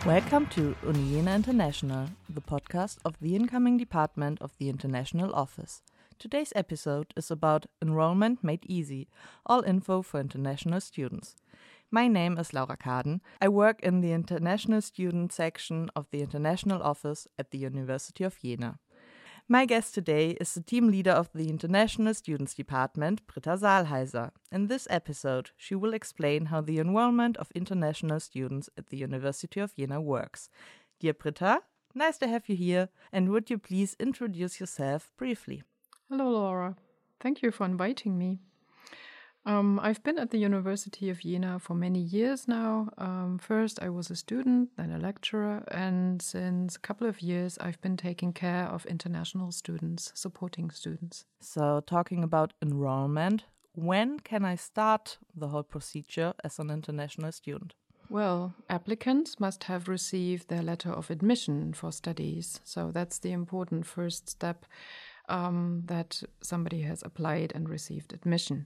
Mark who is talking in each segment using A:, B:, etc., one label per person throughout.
A: Welcome to Uni Jena International, the podcast of the incoming department of the International Office. Today's episode is about Enrollment Made Easy, all info for international students. My name is Laura Kaden. I work in the International Student section of the International Office at the University of Jena. My guest today is the team leader of the International Students Department, Britta Saalheiser. In this episode, she will explain how the enrollment of international students at the University of Jena works. Dear Britta, nice to have you here, and would you please introduce yourself briefly?
B: Hello, Laura. Thank you for inviting me. I've been at the University of Jena for many years now. First, I was a student, then a lecturer, and since a couple of years, I've been taking care of international students, supporting students.
A: So, talking about enrollment, when can I start the whole procedure as an international student?
B: Well, applicants must have received their letter of admission for studies. So that's the important first step, that somebody has applied and received admission.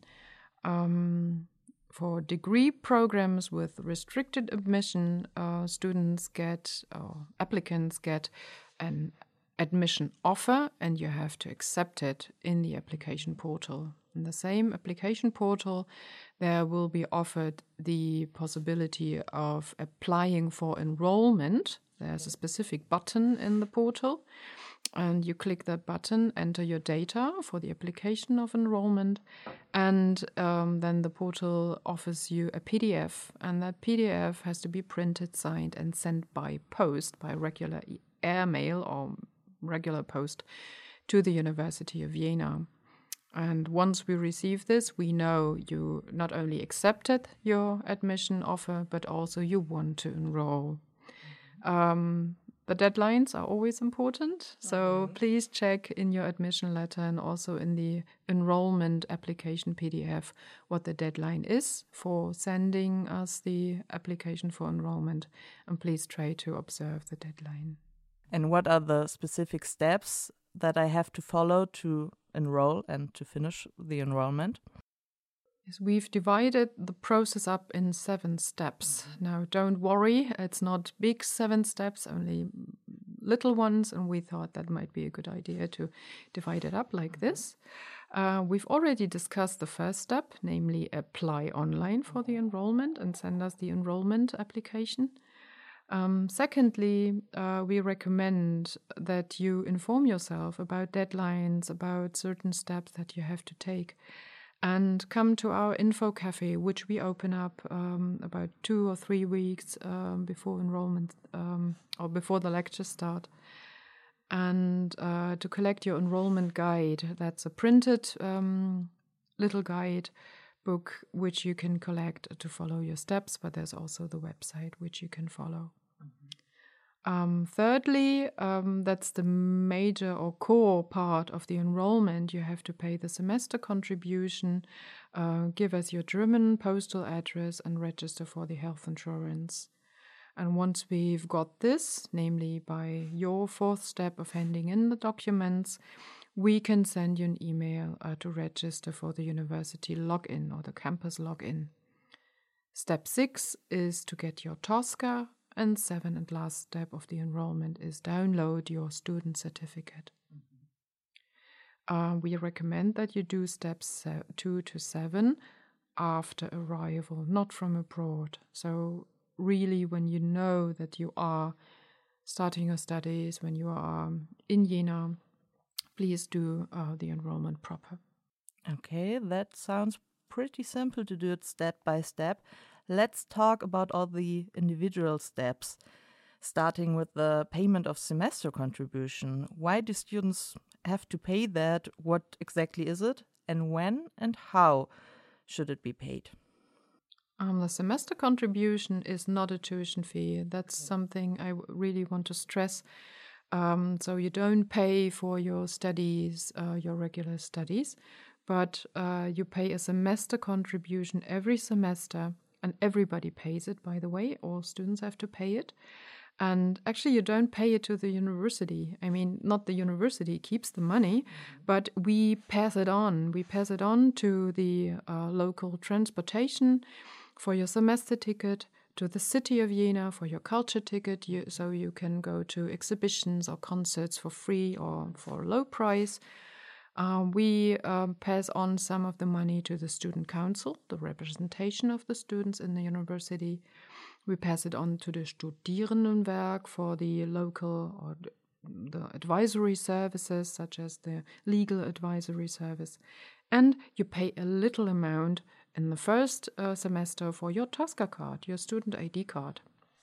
B: For degree programs with restricted admission, applicants get an admission offer, and you have to accept it in the application portal. In the same application portal, there will be offered the possibility of applying for enrollment. There's a specific button in the portal, and you click that button, enter your data for the application of enrollment, and then the portal offers you a PDF, and that PDF has to be printed, signed, and sent by post, by regular airmail or regular post, to the University of Jena. And once we receive this, we know you not only accepted your admission offer, but also you want to enroll. The deadlines are always important, so please check in your admission letter and also in the enrollment application PDF what the deadline is for sending us the application for enrollment, and please try to observe the deadline.
A: And what are the specific steps that I have to follow to enroll and to finish the enrollment?
B: Yes, we've divided the process up in 7 steps. Now, don't worry, it's not big 7 steps, only little ones, and we thought that might be a good idea to divide it up like this. We've already discussed the first step, namely apply online for the enrollment and send us the enrollment application. Secondly, we recommend that you inform yourself about deadlines, about certain steps that you have to take, and come to our info cafe, which we open up about 2 or 3 weeks before enrollment or before the lectures start, and to collect your enrollment guide. That's a printed little guide book which you can collect to follow your steps, but there's also the website which you can follow. Thirdly, that's the major or core part of the enrollment. You have to pay the semester contribution, give us your German postal address, and register for the health insurance. And once we've got this, namely by your 4th step of handing in the documents, we can send you an email to register for the university login or the campus login. Step 6 is to get your TOSCA, and 7th and last step of the enrollment is download your student certificate. We recommend that you do steps 2 to 7 after arrival, not from abroad. So really when you know that you are starting your studies, when you are in Jena, please do the enrollment proper.
A: Okay, that sounds pretty simple to do it step by step. Let's talk about all the individual steps, starting with the payment of semester contribution. Why do students have to pay that? What exactly is it? And when and how should it be paid?
B: The semester contribution is not a tuition fee. That's something I really want to stress. So you don't pay for your studies, your regular studies, but you pay a semester contribution every semester. And everybody pays it, by the way. All students have to pay it. And actually, you don't pay it to the university. I mean, not the university keeps the money, but we pass it on. We pass it on to the local transportation for your semester ticket, to the city of Jena for your culture ticket, so you can go to exhibitions or concerts for free or for a low price. We pass on some of the money to the student council, the representation of the students in the university. We pass it on to the Studierendenwerk for the local or the advisory services, such as the legal advisory service. And you pay a little amount in the first semester for your Taska card, your student ID card.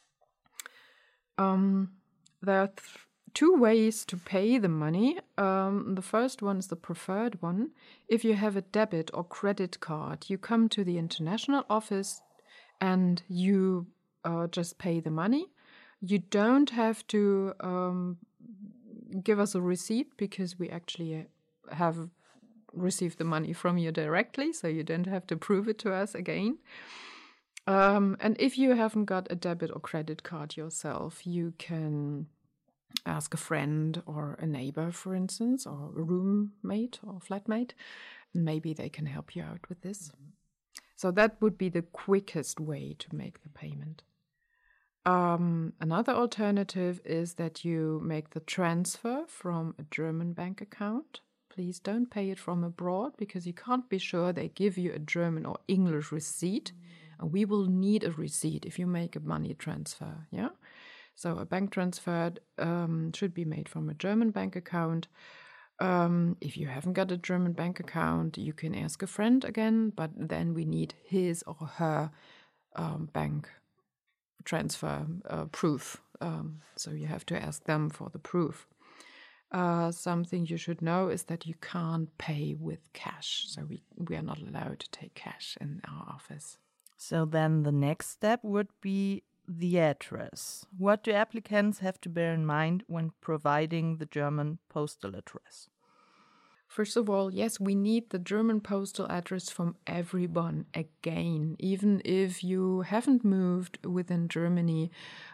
B: There are two ways to pay the money. The first one is the preferred one. If you have a debit or credit card, you come to the international office and you just pay the money. You don't have to give us a receipt because we actually have received the money from you directly, so you don't have to prove it to us again. And if you haven't got a debit or credit card yourself, you can ask a friend or a neighbor, for instance, or a roommate or flatmate. Maybe they can help you out with this. So that would be the quickest way to make the payment. Another alternative is that you make the transfer from a German bank account. Please don't pay it from abroad because you can't be sure they give you a German or English receipt. And we will need a receipt if you make a money transfer, yeah? So a bank transfer should be made from a German bank account. If you haven't got a German bank account, you can ask a friend again, but then we need his or her bank transfer proof. So you have to ask them for the proof. Something you should know is that you can't pay with cash. So we are not allowed to take cash in our office.
A: So then the next step would be the address. What do applicants have to bear in mind when providing the German postal address?
B: First of all, yes, we need the German postal address from everyone again, even if you haven't moved within Germany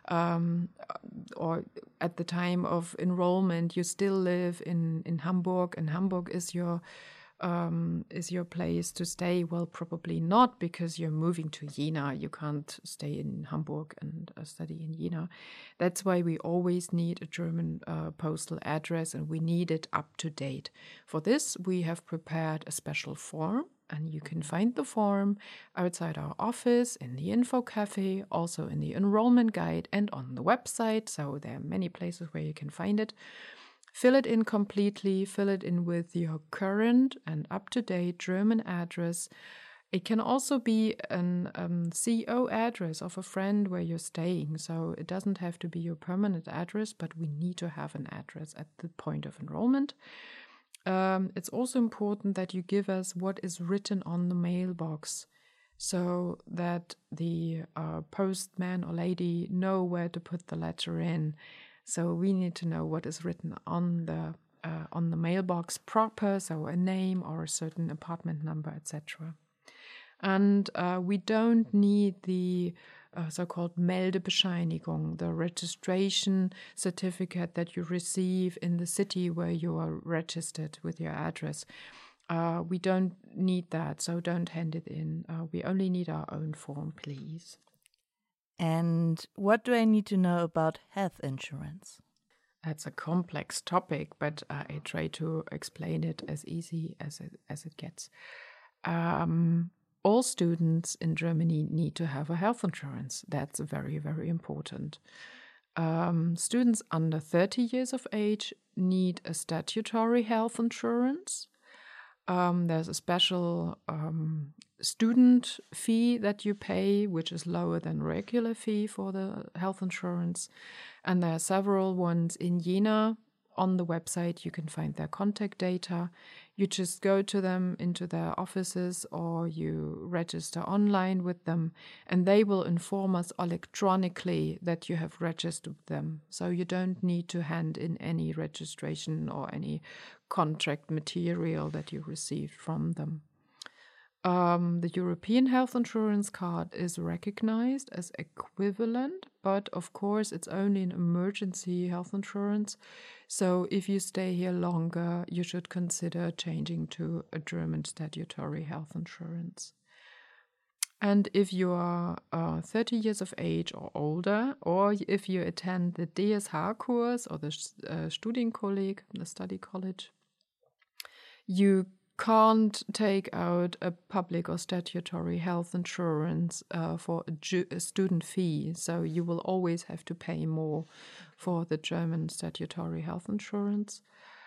B: or at the time of enrollment, you still live in Hamburg, and Hamburg is your place to stay. Well, probably not, because you're moving to Jena. You can't stay in Hamburg and study in Jena. That's why we always need a German postal address, and we need it up to date. For this, we have prepared a special form, and you can find the form outside our office, in the info cafe, also in the enrollment guide and on the website. So there are many places where you can find it. Fill it in completely, fill it in with your current and up-to-date German address. It can also be an CO address of a friend where you're staying, so it doesn't have to be your permanent address, but we need to have an address at the point of enrollment. It's also important that you give us what is written on the mailbox, so that the postman or lady know where to put the letter in. So we need to know what is written on the mailbox proper, so a name or a certain apartment number, etc. And we don't need the so-called Meldebescheinigung, the registration certificate that you receive in the city where you are registered with your address. We don't need that, so don't hand it in. We only need our own form, please.
A: And what do I need to know about health insurance?
B: That's a complex topic, but I try to explain it as easy as it gets. All students in Germany need to have a health insurance. That's very, very important. Students under 30 years of age need a statutory health insurance. There's a special student fee that you pay, which is lower than regular fee for the health insurance. And there are several ones in Jena. On the website, you can find their contact data. You just go to them into their offices, or you register online with them, and they will inform us electronically that you have registered them. So you don't need to hand in any registration or any contract material that you received from them. The European health insurance card is recognized as equivalent, but of course it's only an emergency health insurance. So if you stay here longer, you should consider changing to a German statutory health insurance. And if you are 30 years of age or older, or if you attend the DSH-Kurs or the Studienkolleg, the study college, you can't take out a public or statutory health insurance for a student fee. So you will always have to pay more for the German statutory health insurance.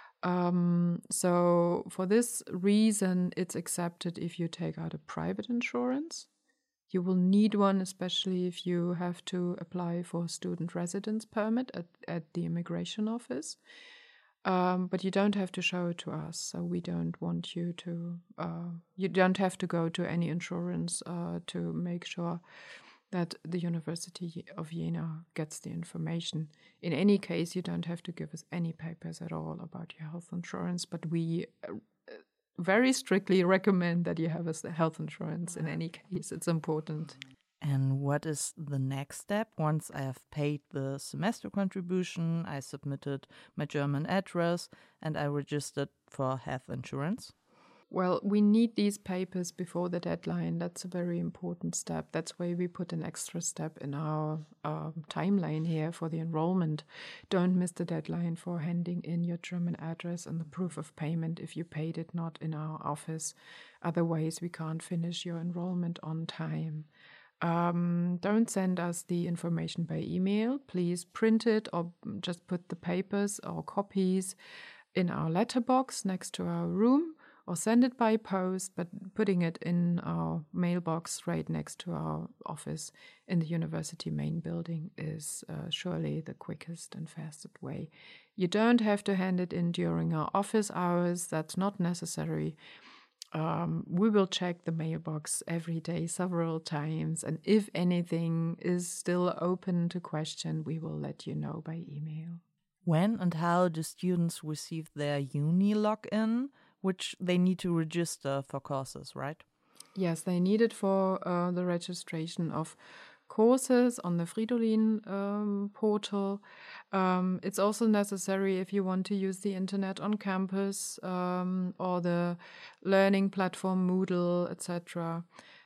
B: So for this reason, it's accepted if you take out a private insurance. You will need one, especially if you have to apply for a student residence permit at the immigration office. But you don't have to show it to us. So we don't want you to, you don't have to go to any insurance to make sure that the University of Jena gets the information. In any case, you don't have to give us any papers at all about your health insurance, but we very strictly recommend that you have a health insurance in any case. It's important.
A: And what is the next step? Once I have paid the semester contribution, I submitted my German address, and I registered for health insurance.
B: Well, we need these papers before the deadline. That's a very important step. That's why we put an extra step in our timeline here for the enrollment. Don't miss the deadline for handing in your German address and the proof of payment if you paid it not in our office. Otherwise, we can't finish your enrollment on time. Don't send us the information by email. Please print it or just put the papers or copies in our letterbox next to our room, or send it by post, but putting it in our mailbox right next to our office in the university main building is surely the quickest and fastest way. You don't have to hand it in during our office hours. That's not necessary. We will check the mailbox every day several times, and if anything is still open to question, we will let you know by email.
A: When and how do students receive their uni login, which they need to register for courses, right?
B: Yes, they need it for the registration of courses on the Fridolin portal. It's also necessary if you want to use the internet on campus or the learning platform Moodle, etc.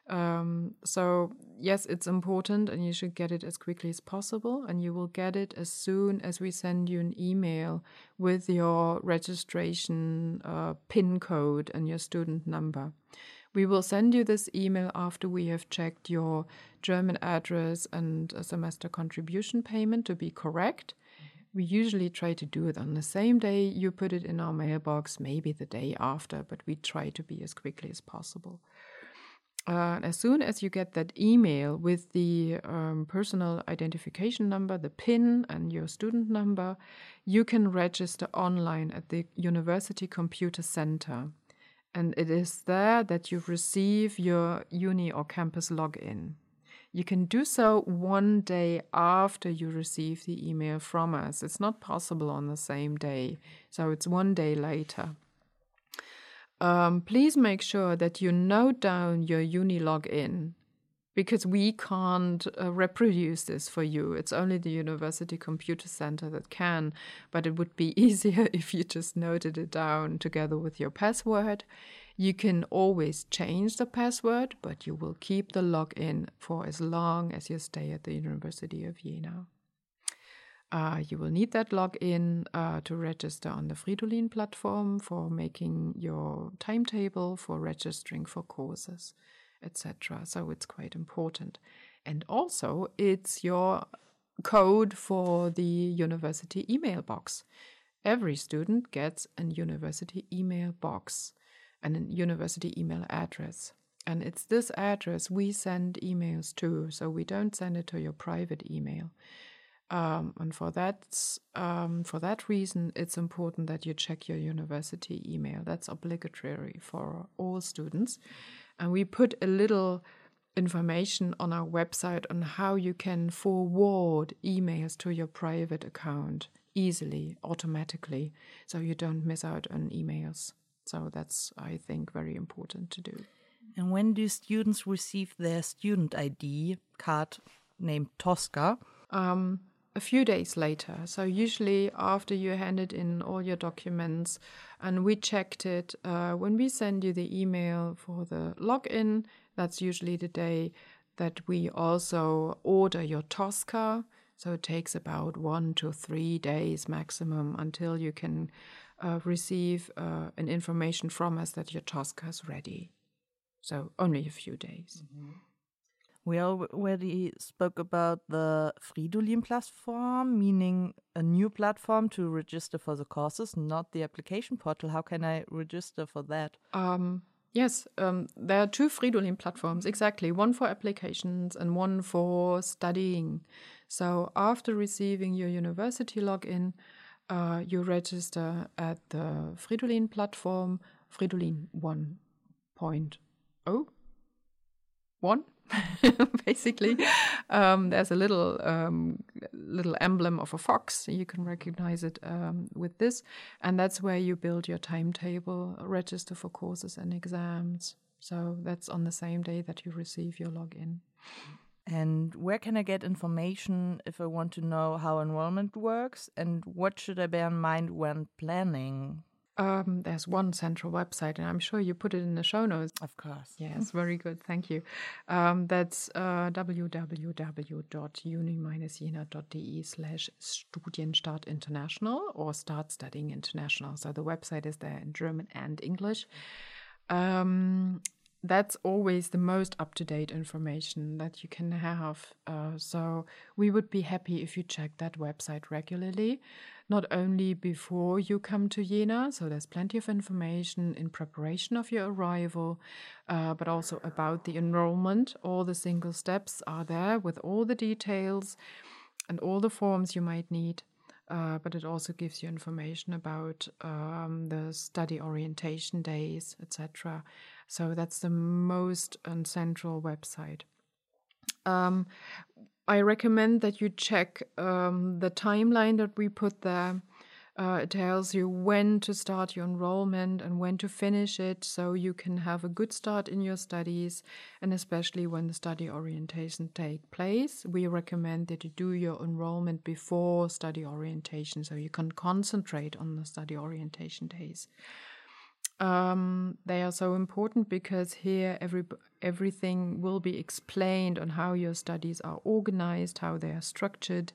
B: So yes, it's important, and you should get it as quickly as possible, and you will get it as soon as we send you an email with your registration PIN code and your student number. We will send you this email after we have checked your German address and a semester contribution payment to be correct. We usually try to do it on the same day you put it in our mailbox, maybe the day after, but we try to be as quickly as possible. As soon as you get that email with the personal identification number, the PIN, and your student number, you can register online at the University Computer Center. And it is there that you receive your uni or campus login. You can do so one day after you receive the email from us. It's not possible on the same day, so it's one day later. Please make sure that you note down your uni login, because we can't reproduce this for you. It's only the University Computer Center that can, but it would be easier if you just noted it down together with your password. You can always change the password, but you will keep the login for as long as you stay at the University of Jena. You will need that login to register on the Fridolin platform for making your timetable, for registering for courses, etc. So it's quite important. And also, it's your code for the university email box. Every student gets a university email box and a university email address. And it's this address we send emails to, so we don't send it to your private email. And for that reason, it's important that you check your university email. That's obligatory for all students. And we put a little information on our website on how you can forward emails to your private account easily, automatically, so you don't miss out on emails. So that's, I think, very important to do.
A: And when do students receive their student ID card named Tosca?
B: A few days later. So usually after you handed in all your documents and we checked it, when we send you the email for the login, That's usually the day that we also order your Tosca. So it takes about 1 to 3 days maximum until you can receive an information from us that your Tosca is ready. So only a few days.
A: Mm-hmm. We already spoke about the Fridolin platform, meaning a new platform to register for the courses, not the application portal. How can I register for that?
B: Yes, there are 2 Fridolin platforms, exactly. One for applications and one for studying. So after receiving your university login, you register at the Fridolin platform, Fridolin 1.0. Basically. There's a little emblem of a fox. You can recognize it with this. And that's where you build your timetable, register for courses and exams. So that's on the same day that you receive your login.
A: And where can I get information if I want to know how enrollment works? And what should I bear in mind when planning?
B: There's one central website, and I'm sure you put it in the show notes.
A: Of course.
B: Yes, very good. Thank you. That's www.uni-jena.de/Studienstart International or Start Studying International. So the website is there in German and English. That's always the most up-to-date information that you can have. So we would be happy if you check that website regularly, not only before you come to Jena, so there's plenty of information in preparation of your arrival, but also about the enrollment. All the single steps are there with all the details and all the forms you might need. But it also gives you information about the study orientation days, etc. So that's the most central website. I recommend that you check the timeline that we put there. It tells you when to start your enrollment and when to finish it, so you can have a good start in your studies, and especially when the study orientation take place. We recommend that you do your enrollment before study orientation, so you can concentrate on the study orientation days. They are so important because here everything will be explained on how your studies are organized, how they are structured,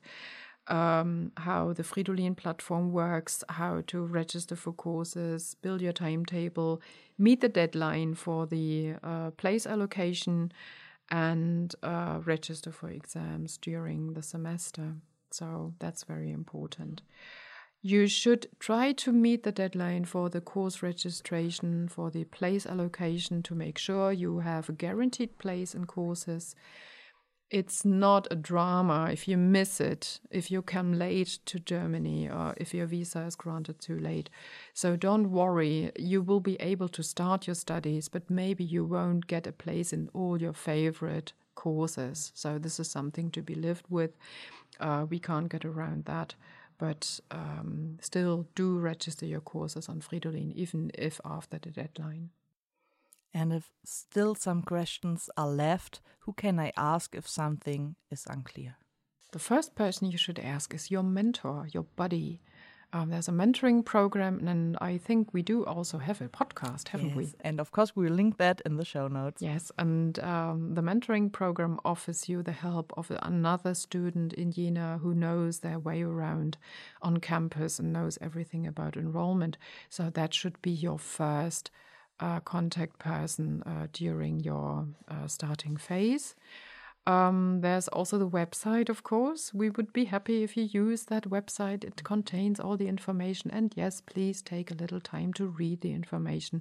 B: how the Fridolin platform works, how to register for courses, build your timetable, meet the deadline for the place allocation, and register for exams during the semester. So that's very important. You should try to meet the deadline for the course registration, for the place allocation, to make sure you have a guaranteed place in courses. It's not a drama if you miss it, if you come late to Germany, or if your visa is granted too late. So don't worry, you will be able to start your studies, but maybe you won't get a place in all your favorite courses. So this is something to be lived with. We can't get around that. But still do register your courses on Fridolin, even if after the deadline.
A: And if still some questions are left, who can I ask if something is unclear?
B: The first person you should ask is your mentor, your buddy. There's a mentoring program, and I think we do also have a podcast, haven't we?
A: And of course, we'll link that in the show notes.
B: Yes, and the mentoring program offers you the help of another student in Jena who knows their way around on campus and knows everything about enrollment. So that should be your first contact person during your starting phase. There's also the website, of course. We would be happy if you use that website. It contains all the information. And yes, please take a little time to read the information.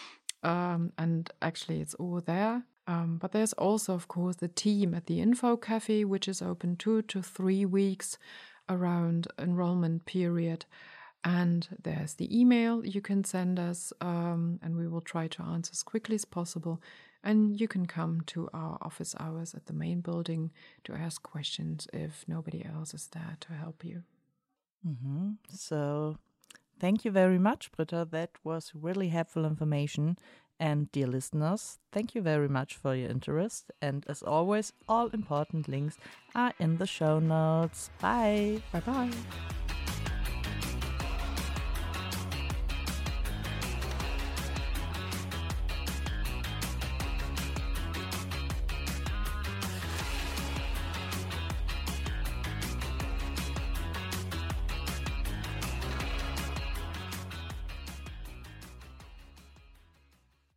B: And actually, it's all there. But there's also, of course, the team at the Info Cafe, which is open 2 to 3 weeks around enrollment period. And there's the email you can send us, and we will try to answer as quickly as possible. And you can come to our office hours at the main building to ask questions if nobody else is there to help you.
A: Mm-hmm. So thank you very much, Britta. That was really helpful information. And dear listeners, thank you very much for your interest. And as always, all important links are in the show notes. Bye.
B: Bye-bye.